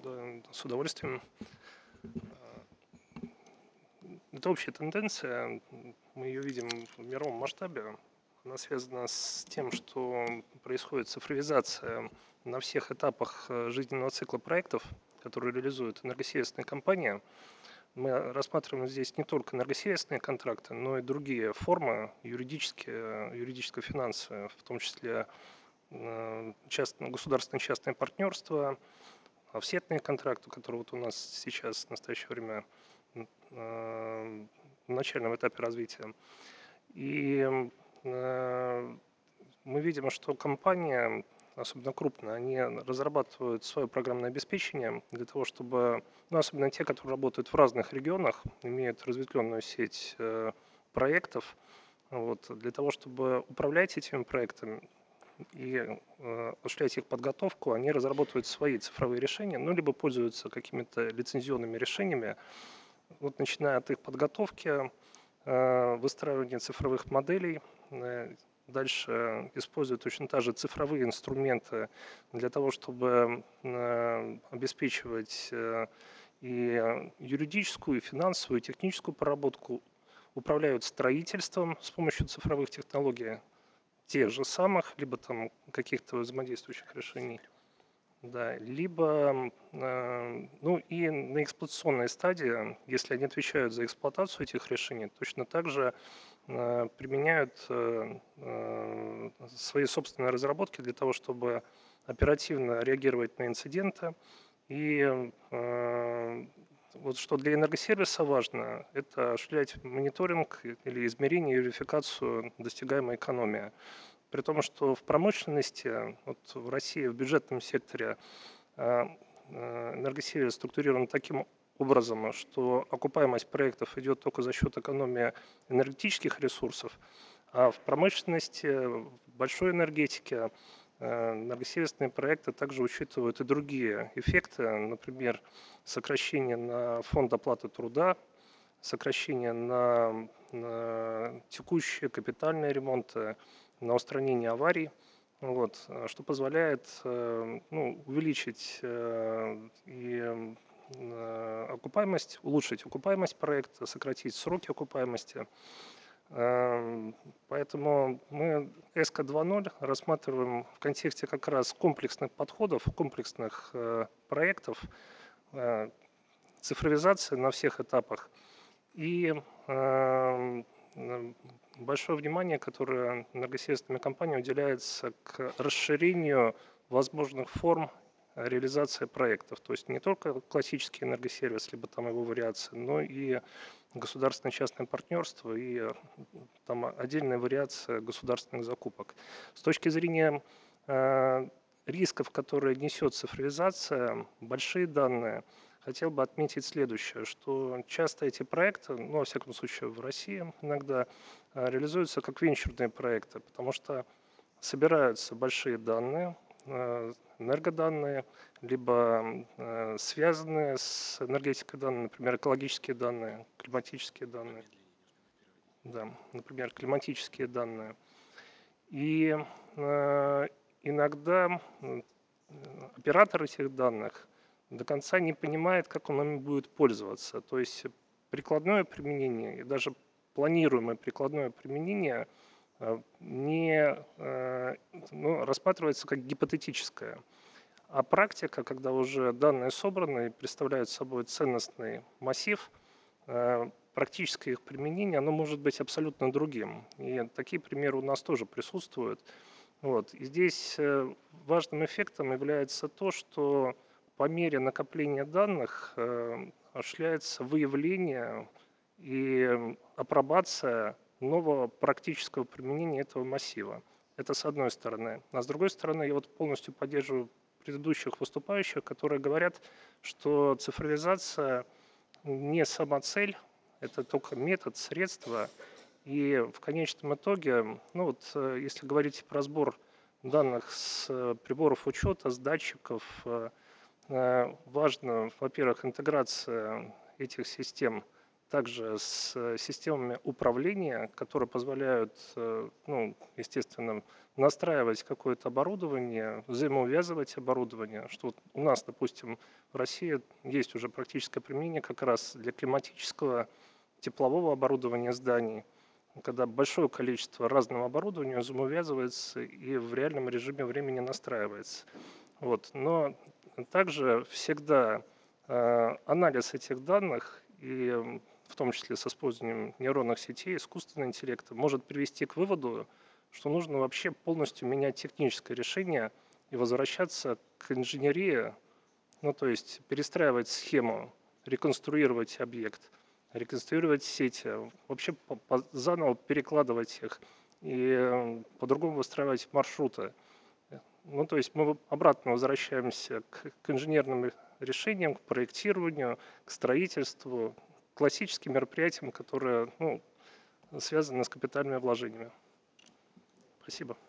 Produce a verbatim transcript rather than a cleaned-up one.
Да, с удовольствием. Это общая тенденция, мы ее видим в мировом масштабе. Она связана с тем, что происходит цифровизация на всех этапах э, жизненного цикла проектов, которые реализуют энергосервисные компании. Мы рассматриваем здесь не только энергосервисные контракты, но и другие формы юридические, юридическо-финансовые, в том числе э, частно, государственное частное партнерство, офсетные контракты, которые вот у нас сейчас в настоящее время м, э, в начальном этапе развития. И э, мы видим, что компании, особенно крупные, они разрабатывают свое программное обеспечение для того, чтобы, ну, особенно те, которые работают в разных регионах, имеют разветвленную сеть э, проектов, вот, для того, чтобы управлять этими проектами и э, осуществлять их подготовку, они разработают свои цифровые решения, ну, либо пользуются какими-то лицензионными решениями, вот, начиная от их подготовки, э, выстраивания цифровых моделей, э, дальше используют точно так же цифровые инструменты для того, чтобы э, обеспечивать э, и юридическую, и финансовую, и техническую проработку, управляют строительством с помощью цифровых технологий, тех же самых, либо там каких-то взаимодействующих решений, да, либо, э, ну и на эксплуатационной стадии, если они отвечают за эксплуатацию этих решений, точно так же э, применяют э, э, свои собственные разработки для того, чтобы оперативно реагировать на инциденты. И э, вот что для энергосервиса важно, это осуществлять мониторинг или измерение и верификацию достигаемой экономии. При том, что в промышленности, вот в России, в бюджетном секторе э, э, энергосервис структурирован таким образом, что окупаемость проектов идет только за счет экономии энергетических ресурсов, а в промышленности, в большой энергетике э, энергосервисные проекты также учитывают и другие эффекты, например, сокращение на фонд оплаты труда, сокращение на, на текущие капитальные ремонты, на устранение аварий, вот, э, что позволяет э, ну, увеличить э, и э, окупаемость, улучшить окупаемость проекта, сократить сроки окупаемости. Эм, Поэтому мы эско два ноль рассматриваем в контексте как раз комплексных подходов, комплексных э, проектов, э, цифровизации на всех этапах и э, большое внимание, которое энергосервисными компаниями уделяется к расширению возможных форм реализации проектов. То есть не только классический энергосервис, либо там его вариации, но и государственное частное партнерство и э, там отдельная вариация государственных закупок. С точки зрения э, рисков, которые несет цифровизация, большие данные, хотел бы отметить следующее, что часто эти проекты, ну, во всяком случае в России иногда, э, реализуются как венчурные проекты, потому что собираются большие данные, э, энергоданные, либо э, связанные с энергетикой данные, например, экологические данные, климатические данные, да, например, климатические данные. И э, иногда м, оператор этих данных до конца не понимает, как он ими будет пользоваться. То есть прикладное применение и даже планируемое прикладное применение э, не э, ну, рассматривается как гипотетическое. А практика, когда уже данные собраны и представляют собой ценностный массив, э, практическое их применение, оно может быть абсолютно другим. И такие примеры у нас тоже присутствуют. Вот. И здесь э, важным эффектом является то, что по мере накопления данных э, осуществляется выявление и апробация нового практического применения этого массива. Это с одной стороны. А с другой стороны, я вот полностью поддерживаю предыдущих выступающих, которые говорят, что цифровизация не сама цель, это только метод, средство. И в конечном итоге, ну вот, э, если говорить про сбор данных с э, приборов учета, с датчиков, э, э, важно, во-первых, интеграция этих систем также с э, системами управления, которые позволяют, э, ну, естественно, настраивать какое-то оборудование, взаимоувязывать оборудование, что вот у нас, допустим, в России есть уже практическое применение как раз для климатического теплового оборудования зданий, когда большое количество разного оборудования взаимоувязывается и в реальном режиме времени настраивается. Вот. Но также всегда э, анализ этих данных, и м, в том числе с использованием нейронных сетей, искусственного интеллекта, может привести к выводу, что нужно вообще полностью менять техническое решение и возвращаться к инженерии, ну то есть перестраивать схему, реконструировать объект, реконструировать сети, вообще по- по- заново перекладывать их и э, по-другому выстраивать маршруты. Ну, то есть мы обратно возвращаемся к, к инженерным решениям, к проектированию, к строительству, к классическим мероприятиям, которые ну, связаны с капитальными вложениями. Спасибо.